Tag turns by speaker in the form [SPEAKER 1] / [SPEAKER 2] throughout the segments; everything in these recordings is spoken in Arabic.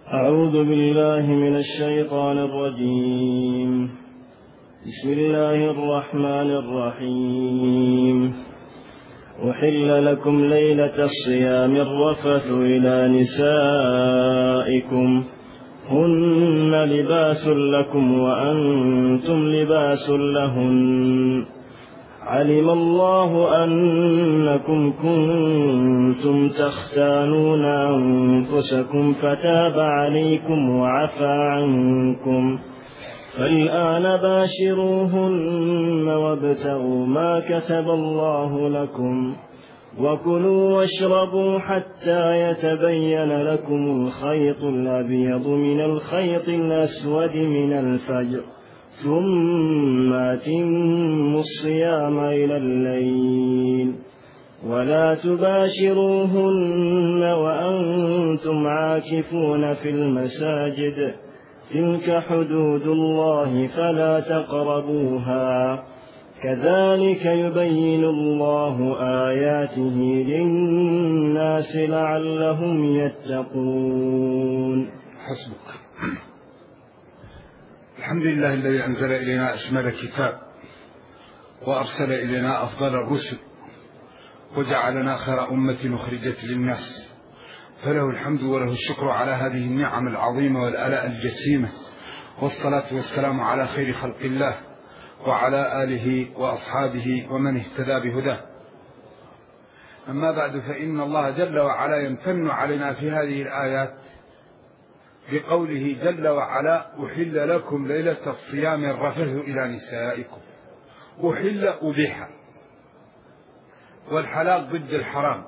[SPEAKER 1] أعوذ بالله من الشيطان الرجيم. بسم الله الرحمن الرحيم. أحل لكم ليلة الصيام الرفث إلى نسائكم هن لباس لكم وأنتم لباس لهن علم الله أنكم كنتم تختانون أنفسكم فتاب عليكم وعفى عنكم فالآن باشروهن وابتغوا ما كتب الله لكم وكلوا واشربوا حتى يتبين لكم الخيط الأبيض من الخيط الأسود من الفجر ثم أتموا الصيام إلى الليل ولا تباشروهن وأنتم عاكفون في المساجد تلك حدود الله فلا تقربوها كذلك يبين الله آياته للناس لعلهم يتقون.
[SPEAKER 2] حسبك. الحمد لله الذي أنزل إلينا أشمل كتاب وأرسل إلينا أفضل الرسل وجعلنا خير أمة أخرجت للناس، فله الحمد وله الشكر على هذه النعم العظيمة والآلاء الجسيمة، والصلاة والسلام على خير خلق الله وعلى آله وأصحابه ومن اهتدى بهداه. أما بعد، فإن الله جل وعلا يمتن علينا في هذه الآيات بقوله جل وعلا: أحل لكم ليلة الصيام الرفث إلى نسائكم. أحل أبيح، والحلال ضد الحرام،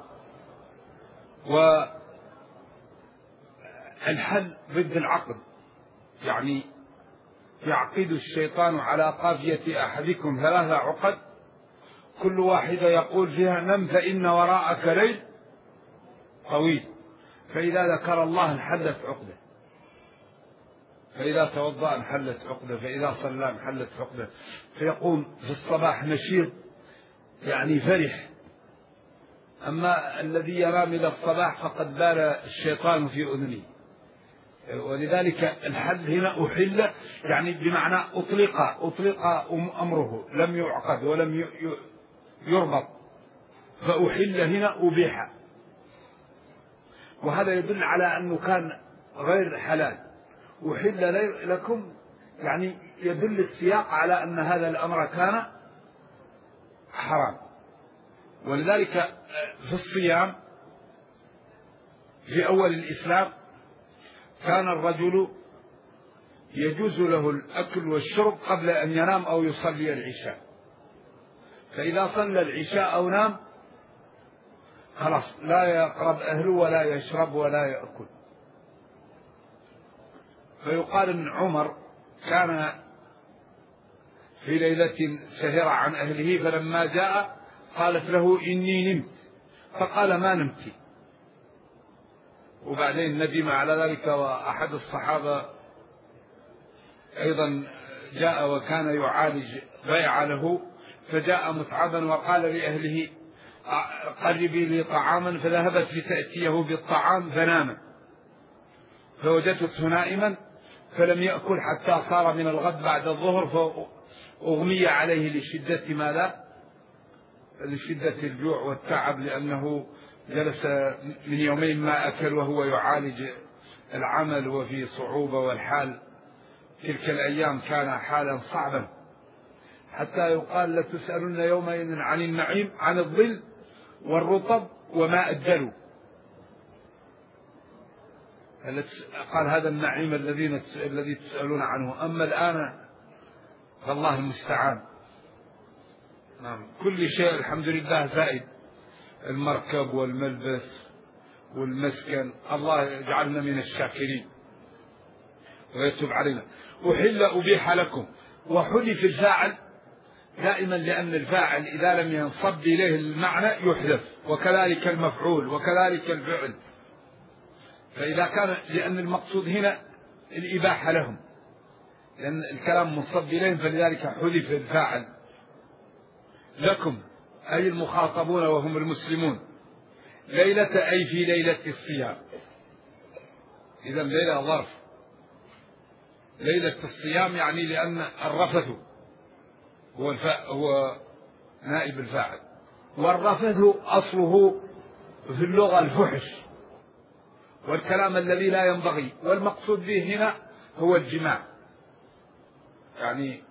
[SPEAKER 2] والحل ضد العقد، يعني يعقد الشيطان على قافية أحدكم 3 عقد كل واحدة يقول فيها: نم فإن وراءك ليل طويل. فإذا ذكر الله انحلت عقده، فإذا توضأ انحلت عقده، فإذا صلى انحلت عقده، فيقوم في الصباح نشيط يعني فرح. أما الذي ينام إلى الصباح فقد بال الشيطان في أذنه. ولذلك الحل هنا أحل يعني بمعنى أطلق أمره، لم يعقد ولم يربط، فأحل هنا أبيح، وهذا يدل على أنه كان غير حلال. أحل لكم يعني يدل السياق على أن هذا الأمر كان حرام. ولذلك في الصيام في أول الإسلام كان الرجل يجوز له الأكل والشرب قبل أن ينام أو يصلي العشاء، فإذا صلى العشاء أو نام خلاص لا يقرب أهله ولا يشرب ولا يأكل. فيقال أن عمر كان في ليلة سهر عن أهله، فلما جاء قالت له: إني نمت، فقال: ما نمت. وبعدين ندم على ذلك. وأحد الصحابة أيضا جاء وكان يعالج بيع له، فجاء متعبا وقال لأهله: قربي لي طعاما، فذهبت لتأتيه بالطعام فنام، فوجدته نائما فلم يأكل حتى صار من الغد بعد الظهر، فأغمي عليه لشدة ماذا؟ لشدة الجوع والتعب، لأنه جلس من يومين ما أكل وهو يعالج العمل وفي صعوبة، والحال تلك الأيام كان حالا صعبا، حتى يقال: لتسألن يومئذ عن النعيم، عن الظل والرطب وما أدلوا. قال: هذا النعيم الذي تسألون عنه. أما الآن فالله المستعان. نعم، كل شيء الحمد لله زائد، المركب والملبس والمسكن. الله يجعلنا من الشاكرين ويتوب علينا. أحل أبيح لكم، وحذف الفاعل دائما، لأن الفاعل إذا لم ينصب إليه المعنى يحذف، وكذلك المفعول وكذلك الفعل. فإذا كان، لأن المقصود هنا الإباحة لهم، لأن الكلام منصب إليهم، فلذلك حذف الفاعل. لكم أي المخاطبون وهم المسلمون، ليلة أي في ليلة الصيام. إذا ليلة ظرف، ليلة الصيام يعني لأن الرفث هو نائب الفاعل، والرفث أصله في اللغة الفحش والكلام الذي لا ينبغي، والمقصود به هنا هو الجماع. يعني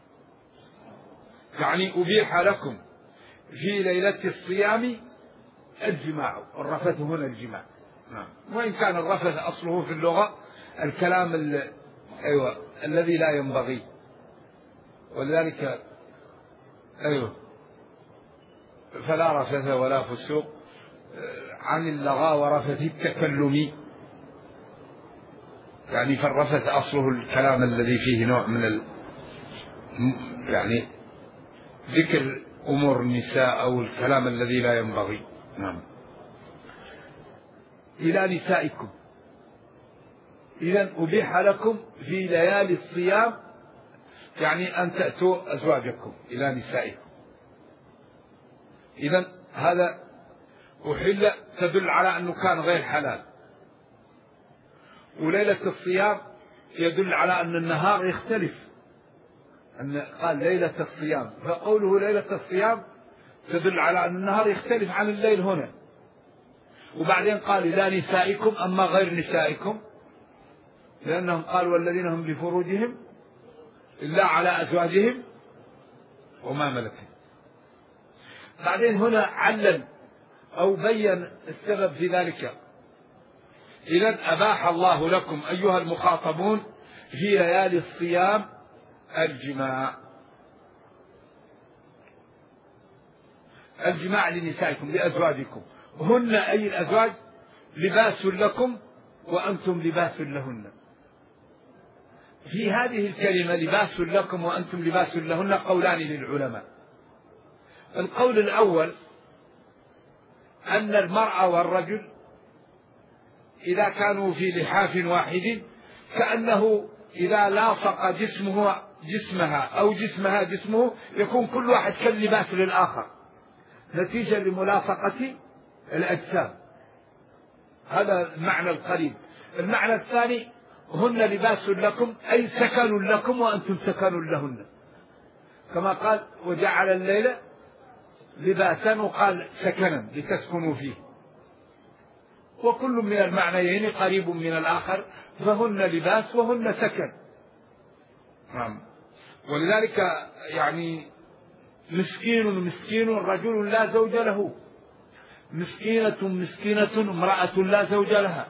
[SPEAKER 2] أبيح لكم في ليلة الصيام الجماع، الرفث هنا الجماع. نعم. وإن كان الرفث أصله في اللغة الكلام الذي لا ينبغي، ولذلك فلا رفث ولا فسوق عن اللغى ورفث التكلم. يعني فالرفث أصله الكلام الذي فيه نوع من يعني ذكر أمور النساء أو الكلام الذي لا ينبغي. نعم. إلى نسائكم، إذن أبيح لكم في ليالي الصيام يعني أن تأتوا أزواجكم إلى نسائكم. إذن هذا أحل تدل على أنه كان غير حلال، وليلة الصيام يدل على أن النهار يختلف، أن قال ليلة الصيام، فقوله ليلة الصيام تدل على أن النهار يختلف عن الليل هنا. وبعدين قال إلى نسائكم، أما غير نسائكم لأنهم قالوا والذين هم لفروجهم إلا على أزواجهم وما ملكت. بعدين هنا علل أو بين السبب في ذلك. إذن أباح الله لكم أيها المخاطبون في ليالي الصيام الجماع لنسائكم لأزواجكم، هن أي الأزواج لباس لكم وأنتم لباس لهن. في هذه الكلمة لباس لكم وأنتم لباس لهن قولان للعلماء. القول الأول أن المرأة والرجل إذا كانوا في لحاف واحد كأنه إذا لاصق جسمها أو جسمها جسمه يكون كل واحد كاللباس للآخر نتيجة لملاصقة الأجسام. هذا المعنى القريب. المعنى الثاني هن لباس لكم أي سكن لكم وأنتم سكن لهن، كما قال وجعل الليل لباسا وقال سكنا لتسكنوا فيه، وكل من المعنيين قريب من الآخر، فهن لباس وهن سكن. نعم. ولذلك يعني مسكين رجل لا زوج له، مسكينة امرأة لا زوج لها.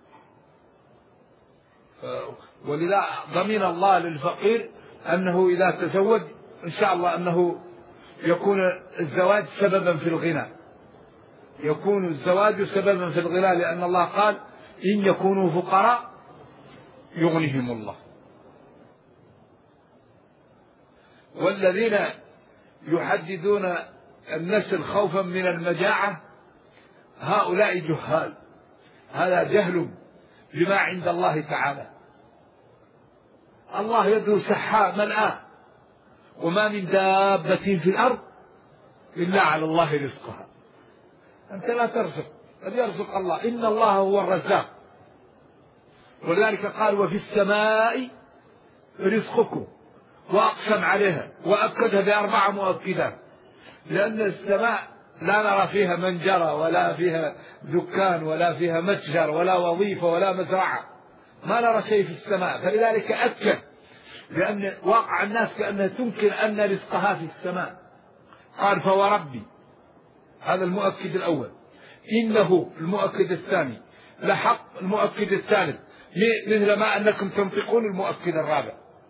[SPEAKER 2] ولذا ضمن الله للفقير أنه إذا تزوج إن شاء الله أنه يكون الزواج سببا في الغنى، يكون الزواج سببا في الغنى، لأن الله قال إن يكونوا فقراء يغنيهم الله. والذين يحددون النسل خوفا من المجاعة هؤلاء جهال، هذا جهل بما عند الله تعالى. الله يده سحاء ملآن، وما من دابة في الأرض إلا على الله رزقها. أنت لا ترزق، بل يرزق الله، إن الله هو الرزاق. ولذلك قال وفي السماء رزقكم، وأقسم عليها وأكدها بأربع مؤكدات، لأن السماء لا نرى فيها منجرة ولا فيها دكان ولا فيها متجر ولا وظيفة ولا مزرعة، ما نرى شيء في السماء، فلذلك أكد، لأن واقع الناس كأنها تنكر أن رزقها في السماء. قال فوربي، هذا المؤكد الأول، إنه المؤكد الثاني، لحق المؤكد الثالث، مثل ما أنكم تنطقون المؤكد الرابع.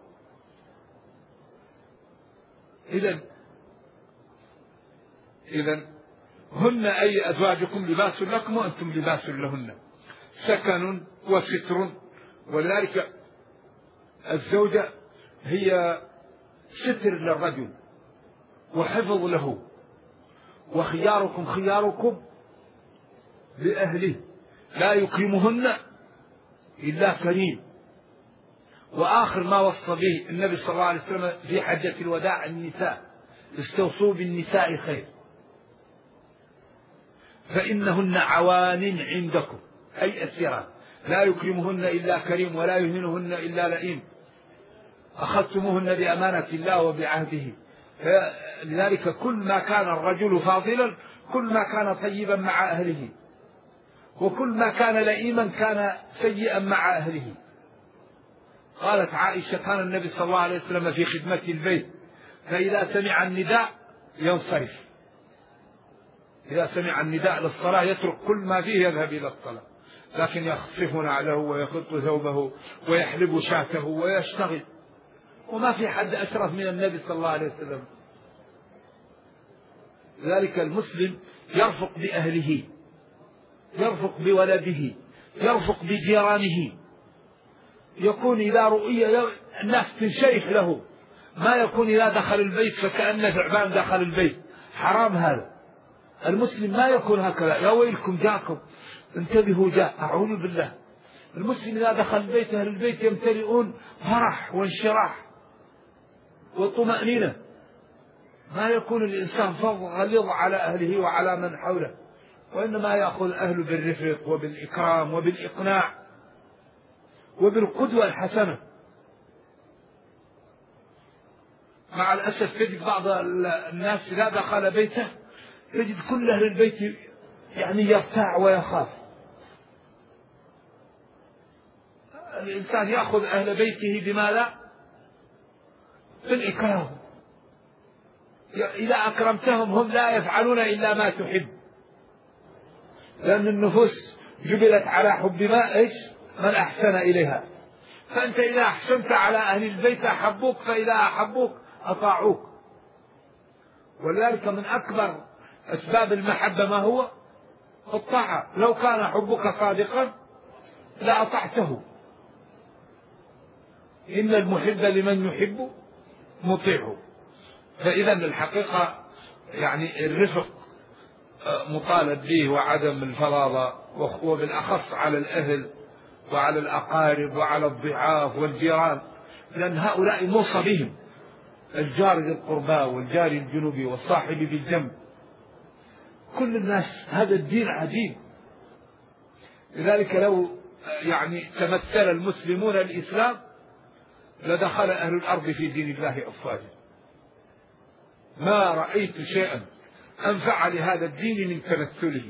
[SPEAKER 2] إذن هن أي أزواجكم لباس لكم وأنتم لباس لهن، سكن وستر. ولذلك الزوجة هي ستر للرجل وحفظ له، وخياركم خياركم لأهله، لا يكرمهن إلا كريم. وآخر ما وصى به النبي صلى الله عليه وسلم في حجة الوداع النساء، استوصوا بالنساء خير فإنهن عوان عندكم، أي أسيرات، لا يكرمهن إلا كريم ولا يهينهن إلا لئيم، أخذتموهن بأمانة الله وبعهده. لذلك كل ما كان الرجل فاضلا كل ما كان طيبا مع أهله، وكل ما كان لئيما كان سيئا مع أهله. قالت عائشة: كان النبي صلى الله عليه وسلم في خدمة البيت، فإذا سمع النداء ينصرف، إذا سمع النداء للصلاة يترك كل ما فيه يذهب إلى الصلاة، لكن يخصف نعله ويخط ثوبه ويحلب شاته ويشتغل. وما في حد أشرف من النبي صلى الله عليه وسلم. لذلك المسلم يرفق بأهله، يرفق بولده، يرفق بجيرانه، يكون إذا رؤي الناس تنشرح له، ما يكون إذا دخل البيت فكأن ثعبان دخل البيت، حرام هذا. المسلم ما يكون هكذا: يا ويلكم جاءكم، انتبهوا جاء، أعوذ بالله. المسلم إذا دخل البيت أهل البيت يمتلئون فرح وانشراح وطمأنينة، ما يكون الإنسان غليظ على أهله وعلى من حوله، وإنما يأخذ أهله بالرفق وبالإكرام وبالإقناع وبالقدوة الحسنة. مع الأسف تجد بعض الناس إذا دخل بيته تجد كل أهل البيت يعني يرتاع ويخاف. الإنسان يأخذ أهل بيته بماذا؟ بالإكرام. إذا أكرمتهم هم لا يفعلون إلا ما تحب، لأن النفوس جبلت على حب من أحسن إليها. فأنت إذا أحسنت على أهل البيت أحبوك، فإذا أحبوك أطاعوك. ولذلك من أكبر أسباب المحبة ما هو؟ الطاعة. لو كان حبك صادقا لأطعته. إن المحب لمن يحب مطيعه. فإذا الحقيقة يعني الرفق مطالب به وعدم الفظاظة، وبالأخص على الأهل وعلى الأقارب وعلى الضعاف والجيران، لأن هؤلاء موصى بهم: الجار ذي القربى والجار الجنوبي والصاحب بالجنب. كل الناس، هذا الدين عجيب. لذلك لو يعني تمثل المسلمون الإسلام لدخل أهل الأرض في دين الله أفواجا. ما رأيت شيئا أنفع لهذا الدين من تمثله.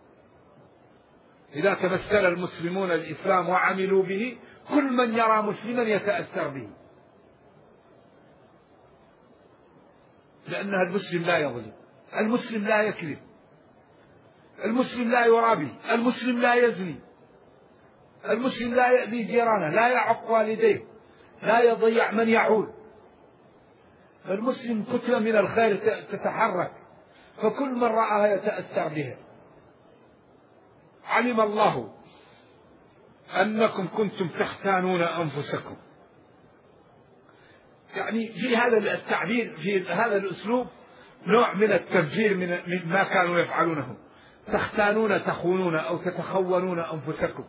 [SPEAKER 2] إذا تمثل المسلمون الإسلام وعملوا به كل من يرى مسلما يتأثر به، لأنها المسلم لا يظلم، المسلم لا يكذب، المسلم لا يرابي، المسلم لا يزني، المسلم لا يأذي جيرانه، لا يعق والديه، لا يضيع من يعول. المسلم كتلة من الخير تتحرك، فكل من رآها يتأثر بها. علم الله أنكم كنتم تختانون أنفسكم. يعني في هذا التعبير، في هذا الأسلوب نوع من التفجير من ما كانوا يفعلونه. تختانون، تخونون أو تتخونون أنفسكم.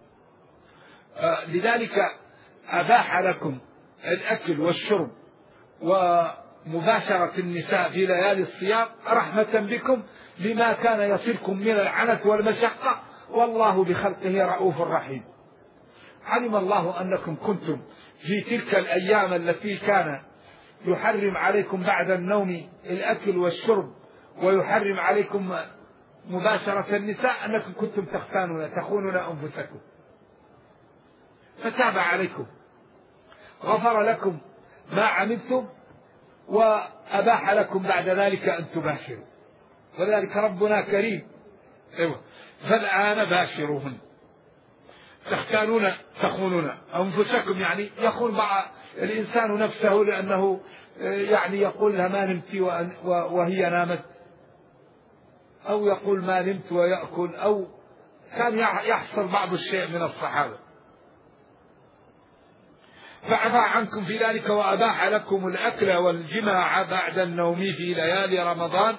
[SPEAKER 2] لذلك أباح لكم الأكل والشرب ومباشرة النساء في ليالي الصيام رحمة بكم لما كان يصيبكم من العنت والمشقة، والله بخلقه رؤوف رحيم. علم الله أنكم كنتم في تلك الأيام التي كان يحرم عليكم بعد النوم الأكل والشرب ويحرم عليكم مباشرة النساء، أنكم كنتم تخونون أنفسكم، فتاب عليكم، غفر لكم ما عملتم، وأباح لكم بعد ذلك أن تباشروا. ولذلك ربنا كريم. فالآن باشروهن. تختانون، تخونون أنفسكم، يعني يخون الإنسان نفسه لأنه يعني يقول لها ما نمت وهي نامت، أو يقول ما نمت ويأكل، أو كان يحصل بعض الشيء من الصحابة. فعفى عنكم في ذلك وأباح لكم الأكل والجماع بعد النوم في ليالي رمضان.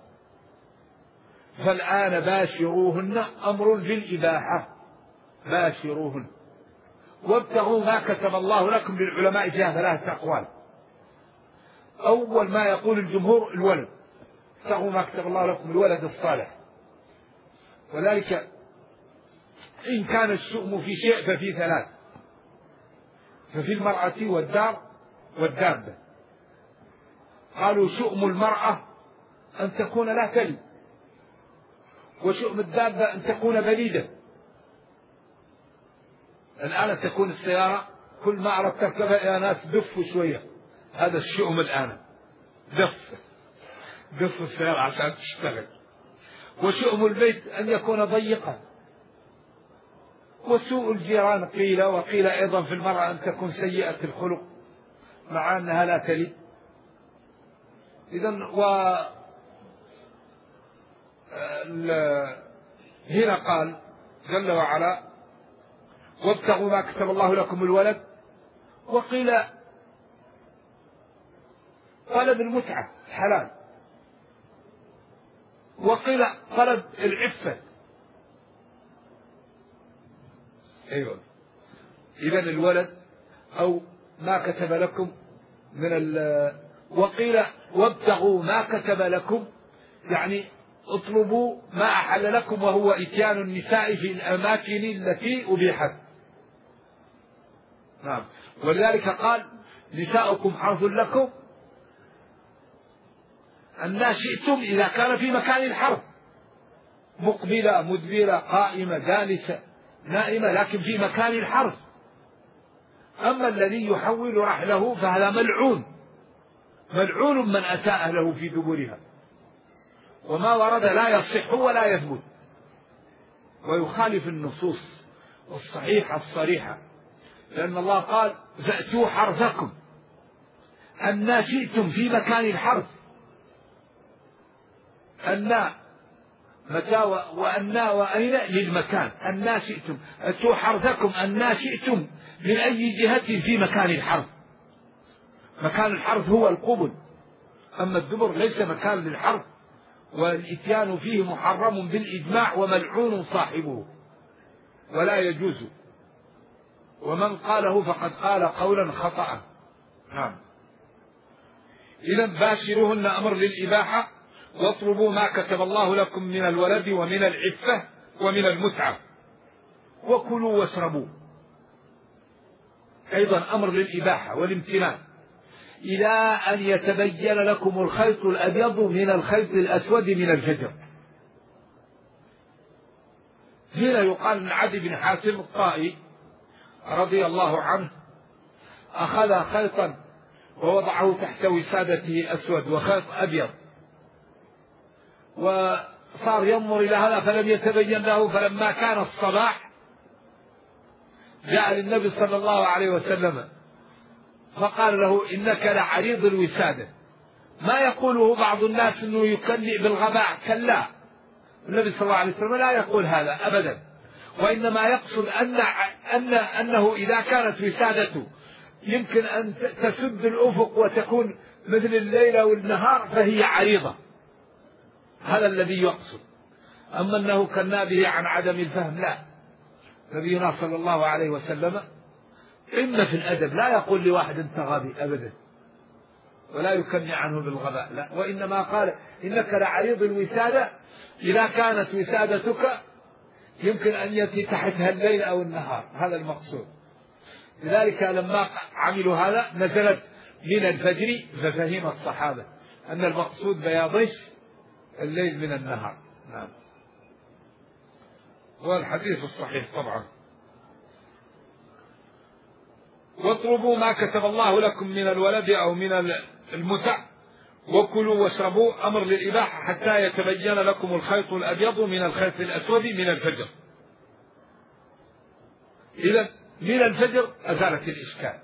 [SPEAKER 2] فالآن باشروهن، أمر بالإباحة، باشروهن وابتغوا ما كتب الله لكم. للعلماء فيها 3 أقوال. أول ما يقول الجمهور الولد، ابتغوا ما كتب الله لكم، الولد الصالح. وذلك إن كان الشؤم في شيء ففي ثلاث: ففي المرأة والدار والدابة. قالوا شؤم المرأة أن تكون لا تلد، وشؤم الدابة أن تكون بليدة. الآن تكون السيارة كل ما أردت تركبها يا ناس دفوا شوية، هذا الشؤم الآن، دف السيارة عشان تشتغل. وشؤم البيت أن يكون ضيقا. وسوء الجيران قيل، وقيل أيضا في المرأة أن تكون سيئة الخلق مع أنها لا تلد. إذن هنا قال جل وعلا: وابتغوا ما كتب الله لكم الولد. وقيل طلب المتعة حلال، وقيل طلب العفة. أيوة. إذن الولد أو ما كتب لكم وقيل وابتغوا ما كتب لكم، يعني اطلبوا ما أحل لكم، وهو إتيان النساء في الأماكن التي أبيحت. نعم. ولذلك قال: نساؤكم حرث لكم أن شئتم إذا كان في مكان الحرث، مقبلة مدبرة قائمة جالسة نائمة، لكن في مكان الحرث. أما الذي يحول رحله فهذا ملعون من أتى أهله في دبرها. وما ورد لا يصح ولا يثبت، ويخالف النصوص الصحيحة الصريحة، لأن الله قال: فأتوا حرثكم أن شئتم في مكان الحرث. أن متى وأن وأين للمكان، أن شئتم، أتوا حرثكم أن شئتم من أي جهة في مكان الحرث. مكان الحرث هو القبل، أما الدبر ليس مكان للحرث، والإتيان فيه محرم بالإجماع وملعون صاحبه ولا يجوز، ومن قاله فقد قال قولا خطأ. نعم. إذن باشروهن أمر للإباحة، واطلبوا ما كتب الله لكم من الولد ومن العفة ومن المتعة، وكلوا واشربوا أيضا أمر للإباحة والامتنان، إلى أن يتبين لكم الخيط الأبيض من الخيط الأسود من الفجر. هنا يقال أن عدي بن حاتم الطائي رضي الله عنه أخذ خيطا ووضعه تحت وسادته أسود وخيط أبيض، وصار ينظر إلى هذا فلم يتبين له. فلما كان الصباح جاء للنبي صلى الله عليه وسلم فقال له: إنك لعريض الوسادة. ما يقوله بعض الناس أنه يكنئ بالغباء، كلا، النبي صلى الله عليه وسلم لا يقول هذا أبدا، وإنما يقصد أنه إذا كانت وسادته يمكن أن تسد الأفق وتكون مثل الليل والنهار فهي عريضة، هذا الذي يقصد. أما أنه كنا به عن عدم الفهم، لا، نبينا صلى الله عليه وسلم إما في الأدب لا يقول لواحد أنت غبي أبدا، ولا يكني عنه بالغباء، لا، وإنما قال: إنك لعريض الوسادة، إذا كانت وسادتك يمكن أن يأتي تحتها الليل أو النهار، هذا المقصود. لذلك لما عملوا هذا نزلت من الفجر، ففهم الصحابة أن المقصود بياضش الليل من النهار. نعم. والحديث الصحيح طبعا. واطلبوا ما كتب الله لكم من الولد أو من المتع، وكلوا واشربوا أمر للإباحة حتى يتبين لكم الخيط الأبيض من الخيط الأسود من الفجر. إذا من الفجر أزالت الإشكال.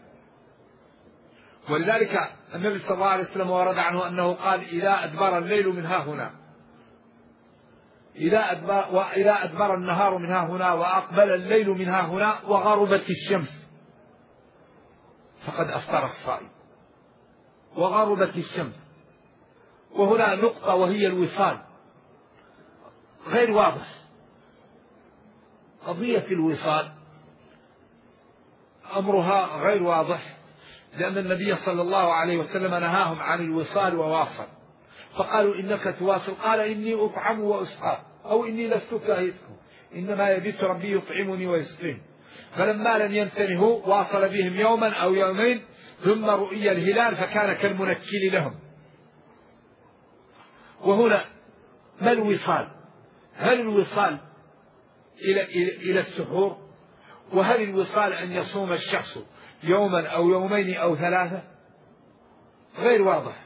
[SPEAKER 2] ولذلك النبي صلى الله عليه وسلم ورد عنه أنه قال: إذا أدبر الليل من ها هنا، إذا أدبر النهار من ها هنا، وأقبل الليل من ها هنا، وغربت الشمس، فقد أفطر الصائم. وغربت الشمس، وهنا نقطة وهي الوصال غير واضح. قضية الوصال أمرها غير واضح، لأن النبي صلى الله عليه وسلم نهاهم عن الوصال وواصل، فقالوا: إنك تواصل، قال: إني أطعم وأسقى، أو إني لست كاهدكم، إنما يبيت ربي يطعمني ويسقين. فلما لم ينتهوا واصل بهم يوما أو يومين ثم رؤي الهلال فكان كالمنكل لهم. وهنا ما الوصال؟ هل الوصال إلى السحور؟ وهل الوصال أن يصوم الشخص يوما أو يومين أو ثلاثة؟ غير واضح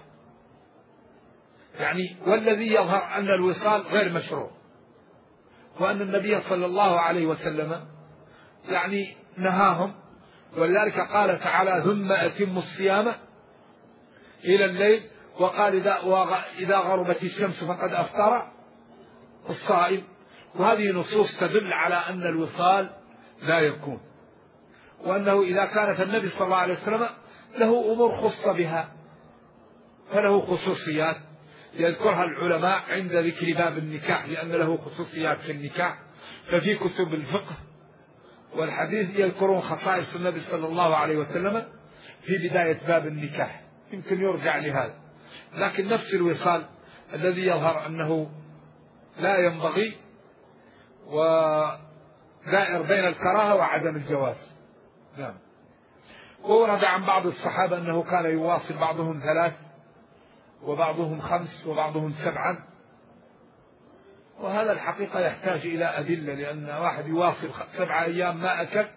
[SPEAKER 2] يعني. والذي يظهر أن الوصال غير مشروع، وأن النبي صلى الله عليه وسلم يعني نهاهم، ولذلك قال تعالى ثم أتموا الصيام إلى الليل، وقال إذا غربت الشمس فقد أفطر الصائم. وهذه نصوص تدل على أن الوصال لا يكون، وأنه إذا كانت النبي صلى الله عليه وسلم له أمور خص بها فله خصوصيات يذكرها العلماء عند ذكر باب النكاح، لأن له خصوصيات في النكاح. ففي كتب الفقه والحديث يذكرون خصائص النبي صلى الله عليه وسلم في بداية باب النكاح، يمكن يرجع لهذا. لكن نفس الوصال الذي يظهر أنه لا ينبغي ودائر بين الكراهة وعدم الجواز. نعم. وورد عن بعض الصحابة أنه كان يواصل بعضهم 3 وبعضهم 5 وبعضهم 7، وهذا الحقيقة يحتاج إلى أدلة، لأن واحد يواصل 7 أيام ما أكل.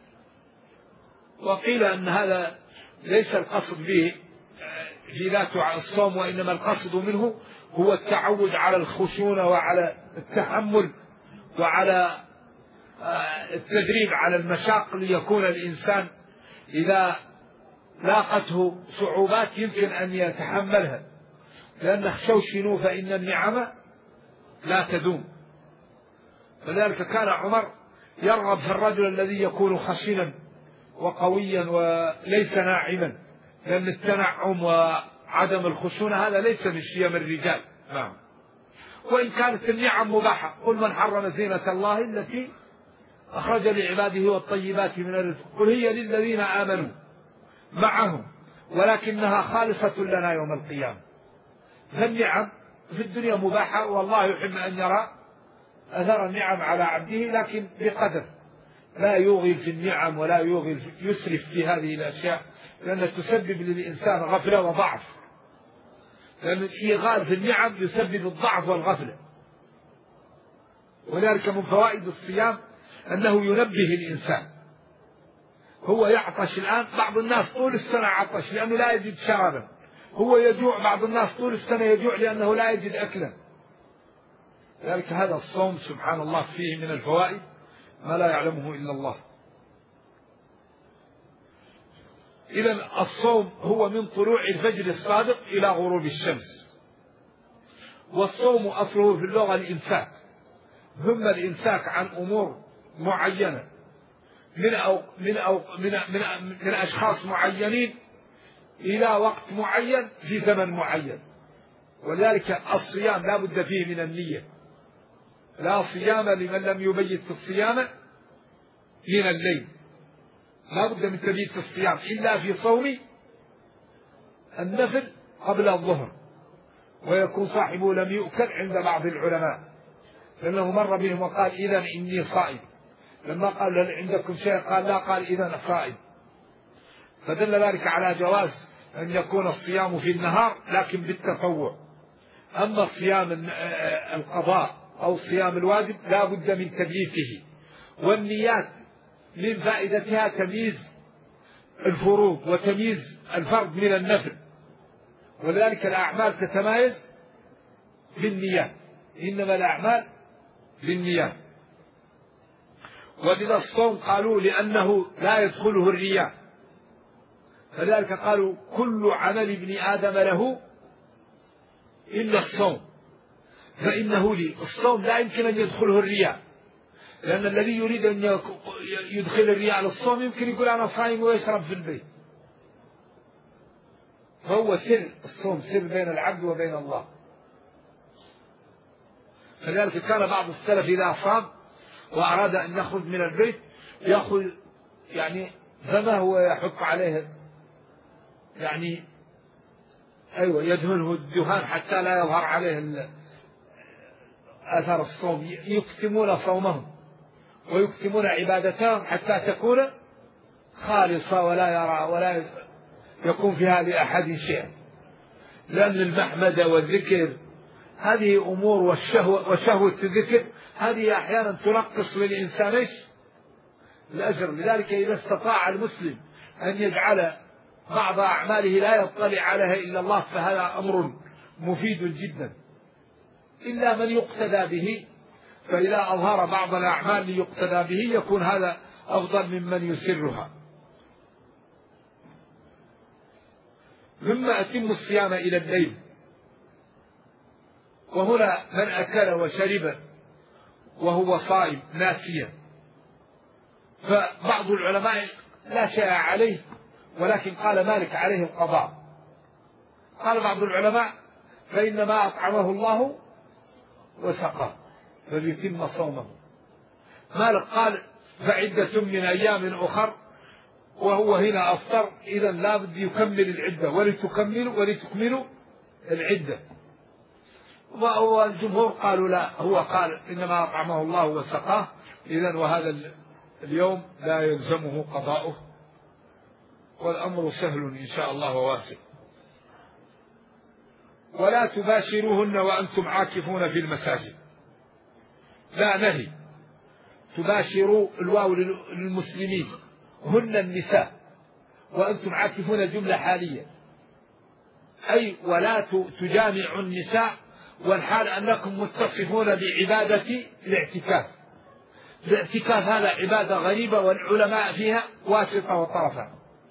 [SPEAKER 2] وقيل أن هذا ليس القصد به في ذات الصوم، وإنما القصد منه هو التعود على الخشونة وعلى التحمل وعلى التدريب على المشاق، ليكون الإنسان إذا لاقته صعوبات يمكن أن يتحملها، لأن استوشنوا فإن النعم لا تدوم. فذلك كان عمر يرغب في الرجل الذي يكون خشنا وقويا وليس ناعما، لأن التنعم وعدم الخشونة هذا ليس من شيم الرجال. نعم. وإن كانت النعم مباحة، قل من حرم زينة الله التي أخرج لعباده والطيبات من الرزق قل هي للذين آمنوا معهم ولكنها خالصة لنا يوم القيامة. فالنعم في الدنيا مباحة، والله يحب أن يرى أثر النعم على عبده، لكن بقدر، لا يوغل في النعم ولا يسرف في هذه الأشياء، لأنها تسبب للإنسان غفلة وضعف، لأن الإيغال في النعم يسبب الضعف والغفلة. ولذلك من فوائد الصيام أنه ينبه الإنسان. هو يعطش الآن، بعض الناس طول السنة عطش لأنه لا يجد شرابا، هو يجوع، بعض الناس طول السنة يجوع لأنه لا يجد أكلا. لذلك هذا الصوم سبحان الله فيه من الفوائد ما لا يعلمه إلا الله. إذن الصوم هو من طلوع الفجر الصادق إلى غروب الشمس. والصوم أصله في اللغة الإمساك، ثم الإمساك عن أمور معينة من أشخاص معينين إلى وقت معين في زمن معين. ولذلك الصيام لا بد فيه من النية، لا صيام لمن لم يبيت في الصيام من الليل، لا بد من تبييت الصيام إلا في صوم النفل قبل الظهر، ويكون صاحبه لم يؤكل عند بعض العلماء، لأنه مر بهم وقال إذن إني صائم، لما قال هل عندكم شيء قال لا، قال إذن صائم. فدل ذلك على جواز أن يكون الصيام في النهار لكن بالتطوع. أما صيام القضاء أو صيام الواجب لا بد من تبييته. والنيات من فائدتها تمييز الفروض وتمييز الفرض من النفل، ولذلك الأعمال تتمايز بالنيات، إنما الأعمال بالنيات. ولذا الصوم قالوا لأنه لا يدخله الرياء، فذلك قالوا كل عمل ابن آدم له إلا الصوم فإنه لي. الصوم لا يمكن أن يدخله الرياء، لأن الذي يريد أن يدخل الرياء للصوم يمكن يقول أنا صائم ويشرب في البيت. فهو سر الصوم، سر بين العبد وبين الله. فلذلك كان بعض السلف إذا صام وأراد أن يخرج من البيت يأخذ يعني فمه ويحط عليه يعني يدهنه الدهان حتى لا يظهر عليه أثر الصوم، يكتمون صومهم
[SPEAKER 3] ويكتمون عبادتهم حتى تكون خالصة ولا يرى ولا يكون فيها لأحد شيء، لأن المحمد والذكر هذه أمور وشهوة الذكر هذه أحيانا تنقص للإنسان الأجر. لذلك إذا استطاع المسلم أن يجعل بعض أعماله لا يطلع عليها إلا الله فهذا أمر مفيد جدا، إلا من يقتدى به، فإذا أظهر بعض الأعمال ليقتدى به يكون هذا أفضل ممن يسرها. ثم أتم الصيام إلى الليل، وهنا من أكل وشرب وهو صائم ناسيا، فبعض العلماء لا شيء عليه، ولكن قال مالك عليه القضاء. قال بعض العلماء فإنما أطعمه الله وسقاه فليتم صومه. مالك قال فعدة من أيام أخر، وهو هنا أفطر، إذا لا بد يكمل العدة ولتكملوا العدة. والجمهور قالوا لا، هو قال إنما أطعمه الله وسقاه، إذا وهذا اليوم لا يلزمه قضاؤه، والأمر سهل إن شاء الله وواسع. ولا تباشروهن وأنتم عاكفون في المساجد، لا نهي. تباشروا الواو للمسلمين، هن النساء، وأنتم عاكفون جملة حالية، أي ولا تجامعوا النساء والحال أنكم متصفون بعبادة الاعتكاف. الاعتكاف هذا عبادة غريبة، والعلماء فيها واسطة وطرفة.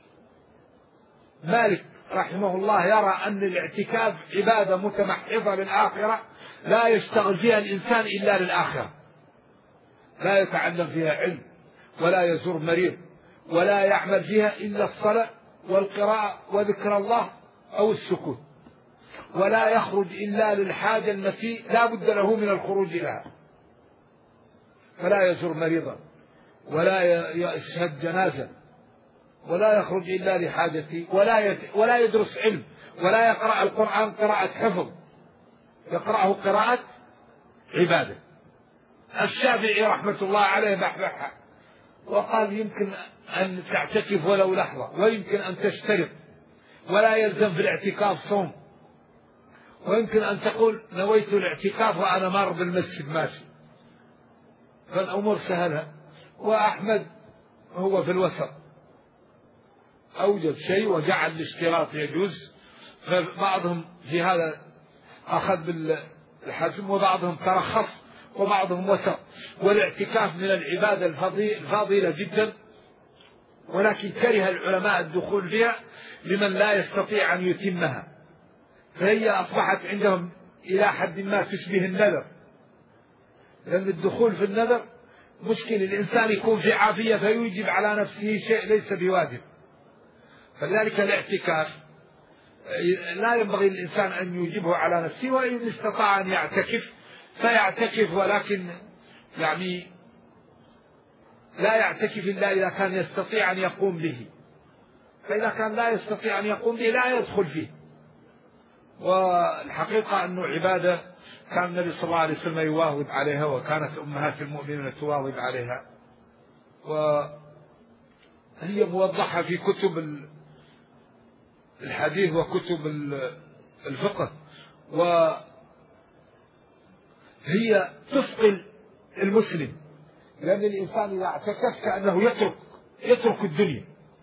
[SPEAKER 3] مالك رحمه الله يرى أن الاعتكاف عبادة متمحضة للآخرة، لا يشتغل فيها الإنسان إلا للآخرة، لا يتعلم فيها علم ولا يزور مريض ولا يعمل فيها إلا الصلاة والقراءة وذكر الله أو السكوت، ولا يخرج إلا للحاجة التي لا بد له من الخروج لها، فلا يزور مريضا ولا يشهد جنازة ولا يخرج إلا لحاجته، ولا يدرس علم ولا يقرأ القرآن قراءة حفظ، يقرأه قراءة عبادة. الشافعي رحمة الله عليه بحبحها وقال يمكن أن تعتكف ولو لحظة، ويمكن أن تشترط، ولا يلزم في الاعتكاف صوم، ويمكن أن تقول نويت الاعتكاف وأنا مار بالمسجد ماشي، فالأمور سهلة. وأحمد هو في الوسط، أوجد شيء وجعل الاشتراط يجوز، فبعضهم في هذا أخذ بالحزم وبعضهم ترخص وبعضهم وسط. والاعتكاف من العبادة الفاضلة جدا، ولكن كره العلماء الدخول فيها لمن لا يستطيع أن يتمها، فهي أصبحت عندهم إلى حد ما تشبه النذر، لأن الدخول في النذر مشكل، الإنسان يكون في عافية فيوجب على نفسه شيء ليس بواجب. فلذلك الاعتكاف لا ينبغي للإنسان أن يوجبه على نفسه، وإن استطاع أن يعتكف فيعتكف، ولكن يعني لا يعتكف إلا إذا كان يستطيع أن يقوم به، فإذا كان لا يستطيع أن يقوم به لا يدخل فيه. والحقيقة أنه عبادة كان النبي صلى الله عليه وسلم يواظب عليها، وكانت أمهات المؤمنين تواظب عليها، وهي موضحة في كتب الحديث وكتب الفقه، وهي تثقل المسلم، لأن الإنسان إذا اعتكف كأنه يترك الدنيا،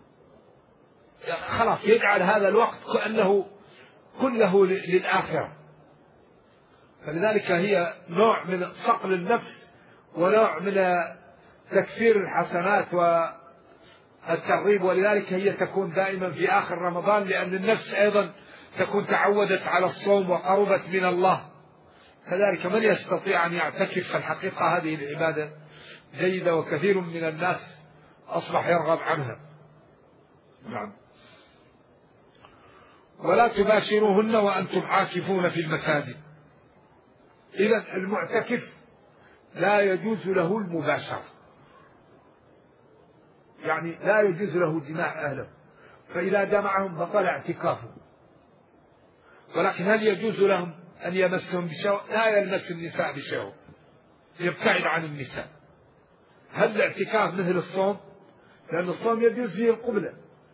[SPEAKER 3] خلاص يجعل هذا الوقت كأنه كله للآخرة. فلذلك هي نوع من صقل النفس ونوع من تكثير الحسنات والترغيب، ولذلك هي تكون دائما في آخر رمضان، لأن النفس أيضا تكون تعودت على الصوم وقربت من الله. كذلك من يستطيع أن يعتكف، فالحقيقة هذه العبادة جيدة، وكثير من الناس أصبح يرغب عنها. نعم. ولا تباشروهن وأنتم عاكفون في المساجد. إذن المعتكف لا يجوز له المباشرة، يعني لا يجوز له جماع أهله، فإذا جمعهم بطل اعتكافه. ولكن هل يجوز لهم أن يمسهم بشهوة؟ لا يلمس النساء بشهوة، يبتعد عن النساء هل الاعتكاف مثل الصوم؟ لأن الصوم يجوز فيه القبلة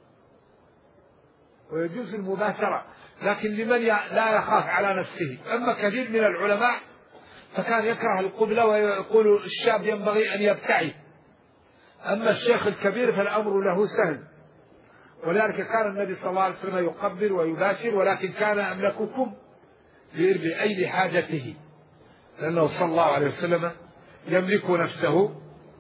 [SPEAKER 3] ويجوز المباشرة، لكن لمن لا يخاف على نفسه. أما كثير من العلماء فكان يكره القبلة ويقول الشاب ينبغي أن يبتعد. أما الشيخ الكبير فالأمر له سهل، ولذلك كان النبي صلى الله عليه وسلم يقبل ويباشر، ولكن كان أملككم لأي حاجته، لأنه صلى الله عليه وسلم يملك نفسه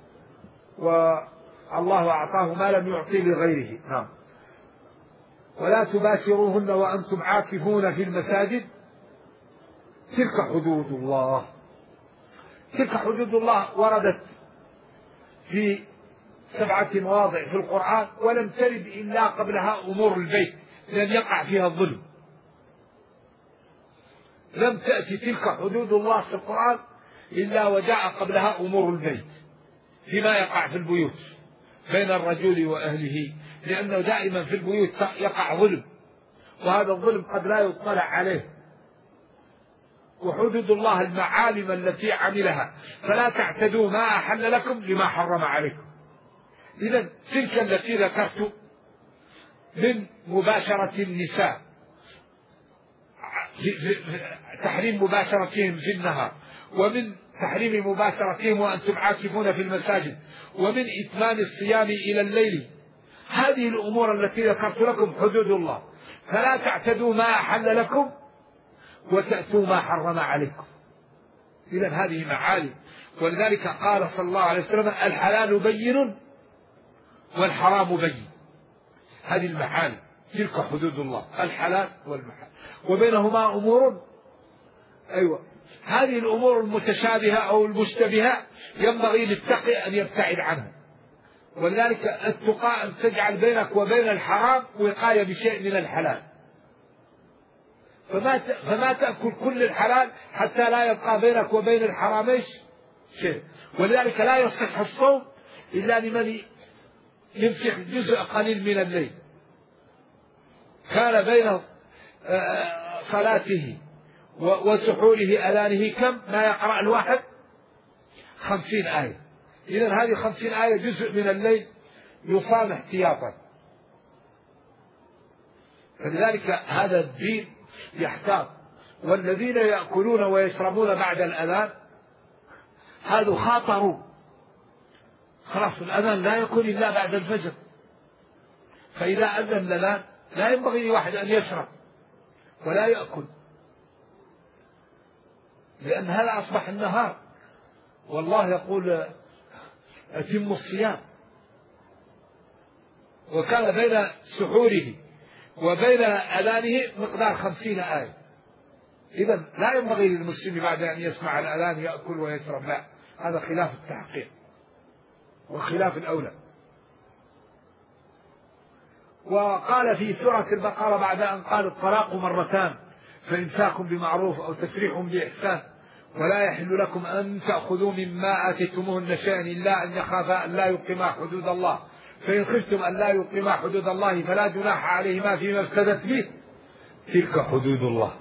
[SPEAKER 3] والله أعطاه ما لم يعطي لغيره. نعم. ولا تباشروهن وأنتم عاكفون في المساجد تلك حدود الله. تلك حدود الله وردت في 7 مواضع في القرآن، ولم ترد إلا قبلها أمور البيت لأن يقع فيها الظلم. لم تأتي تلك حدود الله في القرآن إلا وجاء قبلها أمور البيت فيما يقع في البيوت بين الرجل وأهله، لأنه دائما في البيوت يقع ظلم، وهذا الظلم قد لا يطلع عليه. وحدود الله المعالم التي عملها، فلا تعتدوا ما أحل لكم لما حرم عليكم. إذن تلك التي ذكرت من مباشرة النساء، تحريم مباشرتهم في النهار، ومن تحريم مباشرتهم وأنتم عاكفون في المساجد، ومن إتمام الصيام إلى الليل، هذه الأمور التي ذكرت لكم حدود الله، فلا تعتدوا ما أحل لكم وتأتوا ما حرم عليكم. إذن هذه معالم، ولذلك قال صلى الله عليه وسلم الحلال بين والحرام بين. هذه المعالم تلك حدود الله، الحلال والمحرم، وبينهما أمور هذه الأمور المتشابهة أو المشتبهة ينبغي للتقي أن يبتعد عنها. ولذلك التقى أن تجعل بينك وبين الحرام وقاية بشيء من الحلال، فما تأكل كل الحلال حتى لا يبقى بينك وبين الحرام شيء. ولذلك لا يصح الصوم إلا لمن يمسك جزء قليل من الليل، كان بين صلاته وسحوره أذانه كم ما يقرأ الواحد 50 آية. إذن هذه 50 آية جزء من الليل يصام احتياطا. فلذلك هذا الدين يحتاط. والذين يأكلون ويشربون بعد الأذان هذا خاطروا، خلاص الأذان لا يكون إلا بعد الفجر، فإذا أذن الأذان لا ينبغي لواحد أن يشرب ولا يأكل، لأن هذا أصبح النهار، والله يقول أتموا الصيام. وكان بين سحوره وبين أذانه مقدار 50 آية. إذن لا ينبغي للمسلم بعد أن يسمع الأذان يأكل ويشرب، لا، هذا خلاف التحقيق وخلاف الأولى. وقال في سورة البقرة بعد أن قال الطلاق مرتان فإمساك بمعروف أو تسريح بإحسان ولا يحل لكم أن تأخذوا مما آتيتموهن شيئا إلا أن يخافا أن لا يقيما حدود الله، فإن خفتم أن لا يقيما حدود الله فلا جناح عليهما فيما افتدت به تلك حدود الله.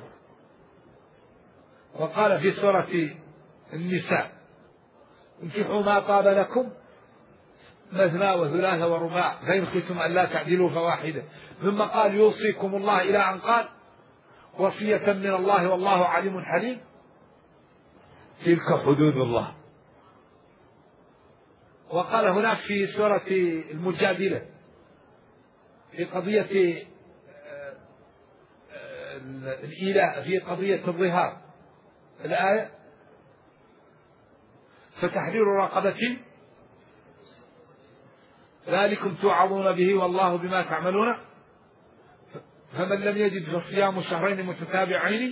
[SPEAKER 3] وقال في سورة النساء انكحوا ما طاب لكم مثنى وثلاث ورباع فإن خفتم أن لا تعدلوا فواحدة، ثم قال يوصيكم الله إلى أن قال وصية من الله والله عليم حليم تلك حدود الله. وقال هناك في سورة المجادلة في قضية الإيلاء في قضية الظهار الآية فتحرير رقبة ذلكم توعظون به والله بما تعملون فمن لم يجد فصيام شهرين متتابعين.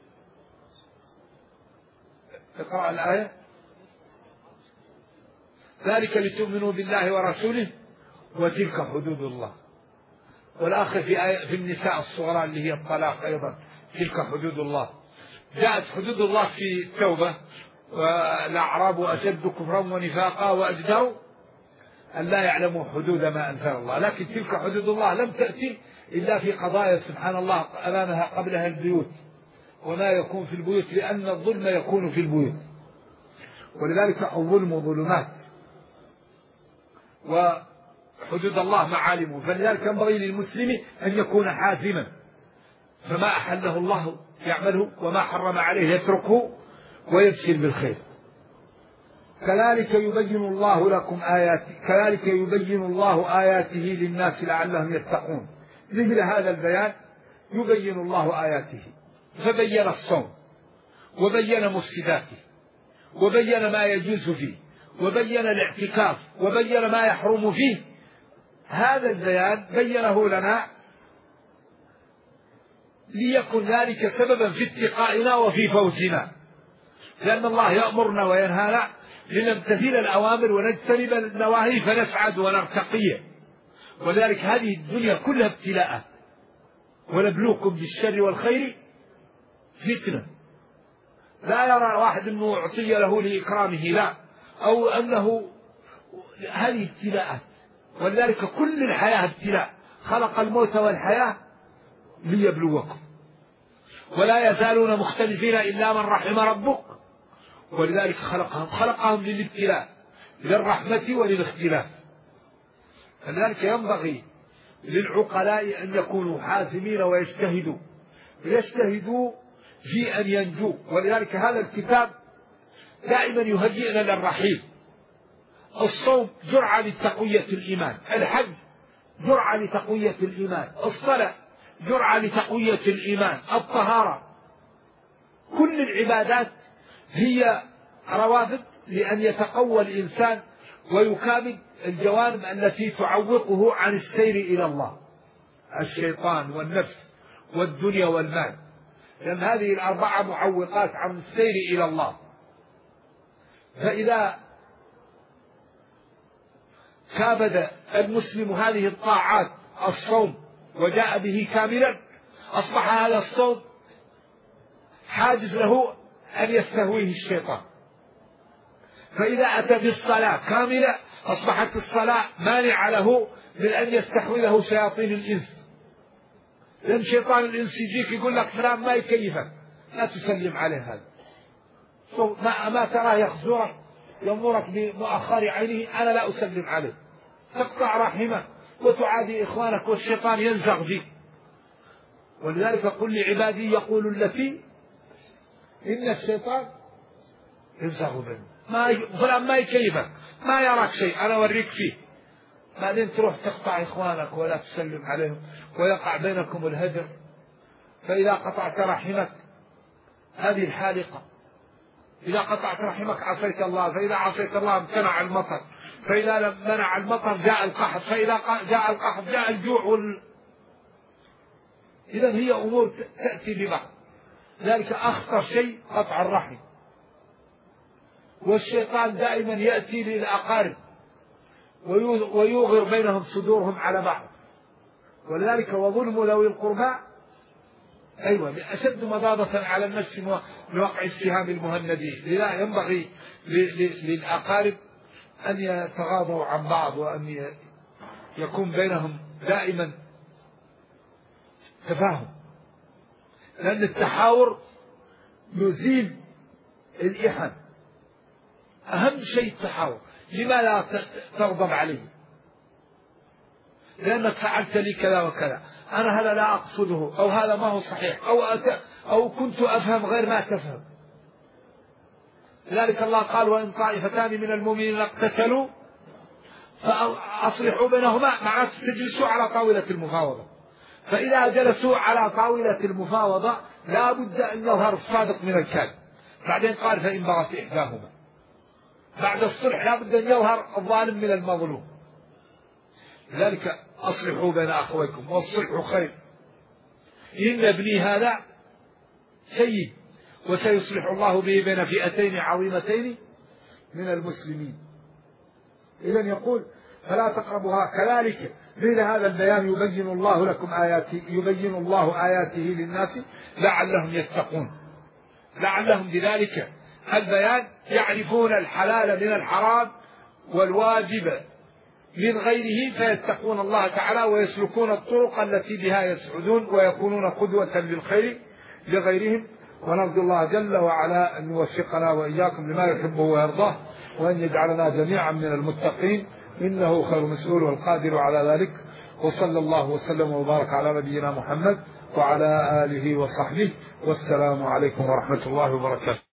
[SPEAKER 3] اقرأ الآية ذلك لتؤمنوا بالله ورسوله وتلك حدود الله. والآخر في آية في النساء الصغرى اللي هي الطلاق أيضا تلك حدود الله. جاءت حدود الله في التوبة والأعراب أشد كفرا ونفاقا وأجدروا أن لا يعلموا حدود ما أنزل الله، لكن تلك حدود الله لم تأتي إلا في قضايا سبحان الله أمامها قبلها البيوت وما يكون في البيوت، لأن الظلم يكون في البيوت، ولذلك الظلم ظلمات وحدود الله معالمه، فلذلك ينبغي للمسلم أن يكون حازما، فما أحله الله يعمله وما حرم عليه يتركه ويبشر بالخير. كذلك يبين الله لكم آياته، كذلك يبين الله آياته للناس لعلهم يتقون. مثل هذا البيان يبين الله آياته، فبين الصوم وبين مفسداته وبين ما يجوز فيه وبين الاعتكاف وبين ما يحرم فيه. هذا البيان بينه لنا ليكن ذلك سببا في اتقائنا وفي فوزنا، لأن الله يأمرنا وينهانا لنمتثل الأوامر ونجتنب النواهي فنسعد ونرتقي. ولذلك هذه الدنيا كلها ابتلاء، ونبلوكم بالشر والخير فتنة. لا يرى واحد أنه أعطي له لإكرامه، لا، أو أنه هذه ابتلاءات. ولذلك كل الحياة ابتلاء، خلق الموت والحياة ليبلوكم، ولا يزالون مختلفين إلا من رحم ربك. ولذلك خلقهم للابتلاء، للرحمة وللاختلاف. فلذلك ينبغي للعقلاء أن يكونوا حازمين ويجتهدوا في أن ينجوا. ولذلك هذا الكتاب دائما يهيئنا للرحيل. الصوم جرعة لتقوية الإيمان، الحج جرعة لتقوية الإيمان، الصلاة جرعة لتقوية الإيمان، الطهارة، كل العبادات هي روابط لأن يتقوى الإنسان ويكابد الجوانب التي تعوقه عن السير إلى الله، الشيطان والنفس والدنيا والمال، لأن هذه الأربعة معوقات عن السير إلى الله. فإذا كابد المسلم هذه الطاعات الصوم وجاء به كاملا، أصبح هذا الصوم حاجز له أن يستهويه الشيطان. فإذا أتى بالصلاة كاملة أصبحت الصلاة مانعة له من أن يستحوذه شياطين الإنس، لأن شيطان الإنس يجيك يقول لك فلان ما يكيفك، لا تسلم عليه، هذا ما تراه يخزرك ينظرك بمؤخر عينه، أنا لا أسلم عليه، تقطع رحمك وتعادي إخوانك والشيطان ينزغ فيك. ولذلك قل لعبادي يقول التي إن الشيطان ينزغ بينه، فلان ما يكيفك، ما يراك شيء، أنا أوريك فيه، بعدين تروح تقطع إخوانك ولا تسلم عليهم ويقع بينكم الهجر. فإذا قطعت رحمك هذه الحالقة، إذا قطعت رحمك عصيت الله، فإذا عصيت الله امتنع المطر، فإذا لم منع المطر جاء القحط، فإذا جاء القحط جاء الجوع إذن هي أمور تأتي ببعض. ذلك أخطر شيء قطع الرحم. والشيطان دائما يأتي للأقارب ويوغر بينهم صدورهم على بعض. ولذلك وظلم ذوي القربى أشد مضاضة على النفس من وقع السهام المهندين. لذا ينبغي للأقارب أن يتغاضوا عن بعض، وأن يكون بينهم دائما تفاهم، لأن التحاور يزيل الإحن. أهم شيء التحاور. لما لا تغضب عليه؟ لأنك فعلت لي كذا وكذا، أنا هذا لا أقصده، أو هذا ما هو صحيح، أو كنت أفهم غير ما تفهم. لذلك الله قال وإن طائفتان من المؤمنين اقتتلوا فأصلحوا بينهما، مع تجلسوا على طاولة المفاوضة. فإذا جلسوا على طاولة المفاوضة لا بد أن يظهر الصادق من الكاذب. بعدين قال فإن بغت إحداهما، بعد الصلح لا بد أن يظهر الظالم من المظلوم. لذلك أصلحوا بين أخويكم والصلح خير، إن ابني هذا سيد وسيصلح الله به بين فئتين عظيمتين من المسلمين. إذن يقول فلا تقربوها. كذلك مثل هذا البيان يبين الله لكم آياته، يبين الله آياته للناس لعلهم يتقون. لعلهم بذلك البيان يعرفون الحلال من الحرام والواجب من غيره فيتقون الله تعالى ويسلكون الطرق التي بها يسعدون ويكونون قدوة للخير لغيرهم. ونرجو الله جل وعلا أن يوفقنا وإياكم لما يحبه ويرضاه، وأن يجعلنا جميعا من المتقين. إنه خير مسؤول والقادر على ذلك. وصلى الله وسلم وبارك على نبينا محمد وعلى آله وصحبه، والسلام عليكم ورحمة الله وبركاته.